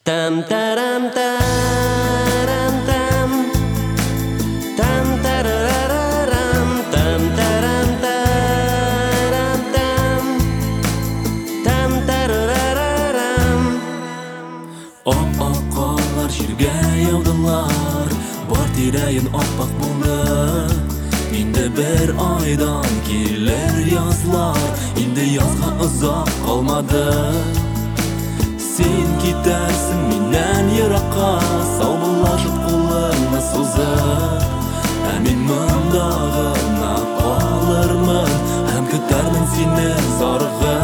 Tam taram taram tam tam tarararam tam taram taram tam tam tarararam Oppoq qorlar yerga yog'dilar, bor tirayin oppoq bo'ldi. Endi bir oydan kelar yozlar, endi yozga uzoq qolmadi. Sen ketarsin mendan yiroqqa, savbillashib qo'lingni so'zib. Men mundag'ina qolarman, ham ko'tarman seni zorig'a.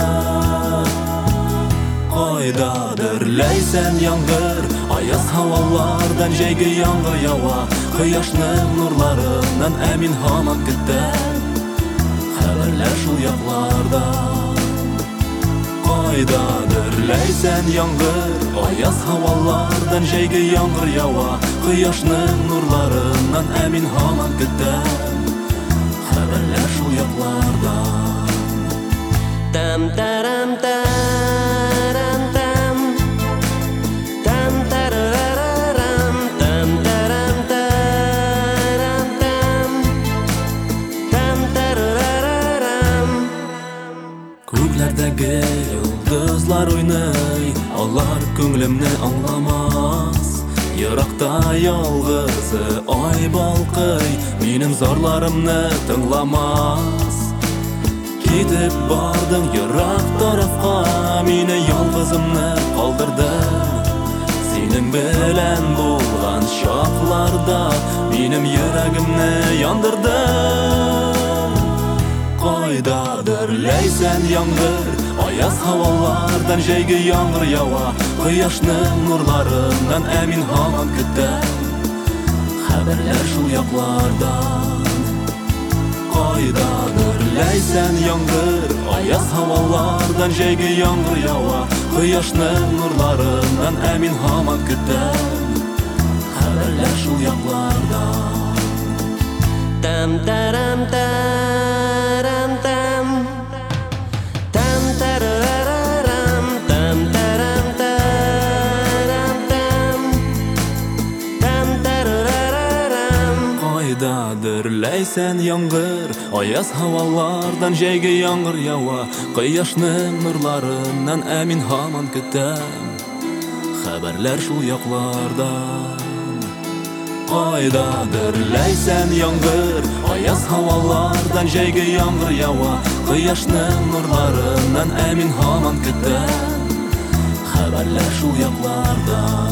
Qaydadir laysan yomg'ir, ayoz havolardan joyga yomg'ir yowa. Quyoshning nurlaridan amin hamon kutar xabarlar shu yoqlarda. Qaydadir laysan yomg'ir, ayoz havolardan joyga yomg'ir yowa. Quyoshning nurlaridan amin hamon kutar xabarlar shu yoqlarda. Tam taram taram tam tam tarararam tam taram taram tam tam tarararam Ko'klardagi yulduzlar o'ynay, onlar ko'nglimni anglamas. Yiroqda yolg'izi oy balqay, mening zorlarimni tinglamas. Ketib bordim yiroq tarafqa, meni yolg'izimni qoldirding. Sening bilan bo'lgan shoqlarda mening yuragimni yondirding. Qaydadir laysan yomg'ir, ayoz havolardan joyga yomg'ir yowa. Quyoshning nurlaridan amin hamon kutar xabarlar shu yoqlarda. Qaydadir laysan yomg'ir, ayoz havolardan joyga yomg'ir yowa. Quyoshning nurlaridan amin hamon kutar xabarlar shu yoqlarda. Tam taram taram tam tam tarararam tam taram taram tam tam tarararam Qaydadir laysan yomg'ir, ayoz havolardan joyga yomg'ir yowa. Quyoshning nurlaridan amin hamon kutar xabarlar shu yoqlarda. Qaydadir laysan yomg'ir, ayoz havolardan joyga yomg'ir yowa. Quyoshning nurlaridan amin hamon kutar xabarlar shu yoqlarda.